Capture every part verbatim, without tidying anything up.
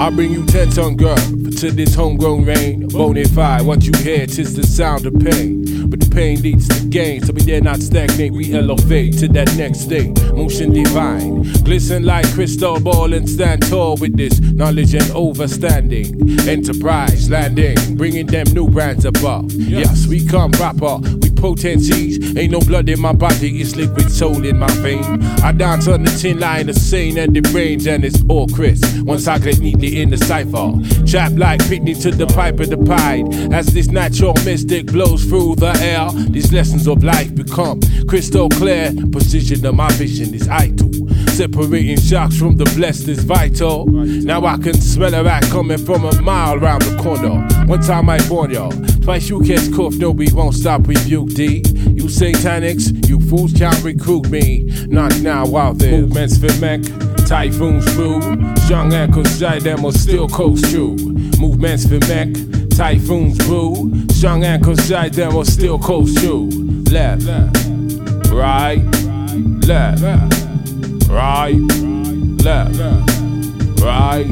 I bring you ten ton girl to this homegrown rain. Bonafide, what you hear, tis the sound of pain. But the pain leads to gain, so we dare not stagnate, we elevate to that next state. Motion divine, glisten like crystal ball and stand tall with this knowledge and overstanding. Enterprise landing, bringing them new brands above. Yes, we come proper, we potencies. Ain't no blood in my body, it's liquid soul in my vein. I dance on the tin line of sane and the brains, and it's all crisp. Once I get neatly in the cipher, trap like Pitney to the pipe of the pied. As this natural mystic blows through the air, these lessons of life become crystal clear. Precision of my vision is idle. Separating shocks from the blessed is vital. Now I can smell a rat coming from a mile round the corner. One time I warn y'all, twice you catch cough, no we won't stop rebuke D. You satanics, you fools can't recruit me. Not now while there's movements for mech, typhoons brew. Strong ankles die them will still coast true. Movements for mech, typhoons brew. Strong ankles die them will still coast true. Left, right, left, right, left, right,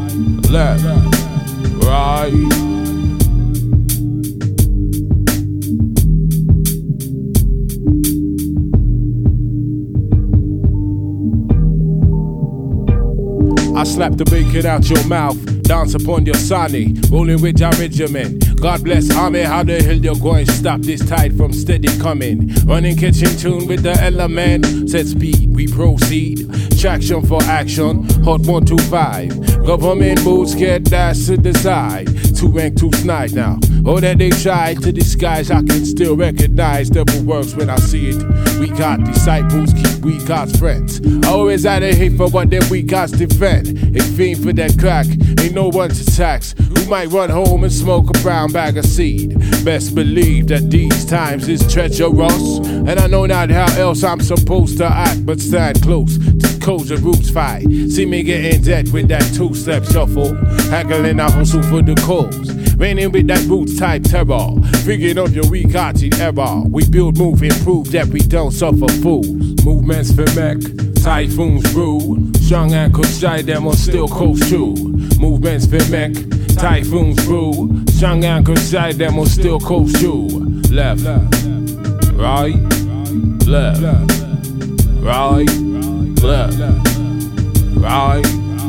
left, right. I slap the bacon out your mouth, dance upon your sani, rolling with your regiment. God bless army, how the hell you going to stop this tide from steady coming? Running, catching tune with the element, set speed, we proceed. Traction for action, hot one two five. Government boots get dashed to the side. Two rank, two snide now. All that they try to disguise, I can still recognize. Devil works when I see it. We got disciples, keep we God's friends. I always had a hate for what them we God's defend. A fiend for that crack, ain't no one to tax. We might run home and smoke a brown bag of seed. Best believe that these times is treacherous, and I know not how else I'm supposed to act, but stand close to codes and roots fight. See me get in debt with that two-step shuffle, haggling I hustle for the cause. Raining with that roots type terror, figuring of your weak hearted error. We build, move, improve that we don't suffer fools. Movements for mech, typhoons brew. Strong ankles shy, them will still coast true. Movements for mech, typhoons brew. Strong ankles shy, them will still coast true. Left, right, left, right, left, right,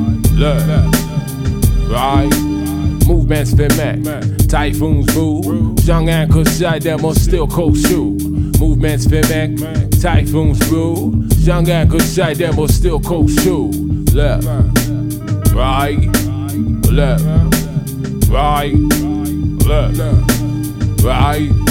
left, right. Movements for mech, typhoons brew. Strong ankles shy, them will still coast true. Movements for mech, typhoons brew. Strong ankles shy, them will still coast true. Left, right, left, right, left, right.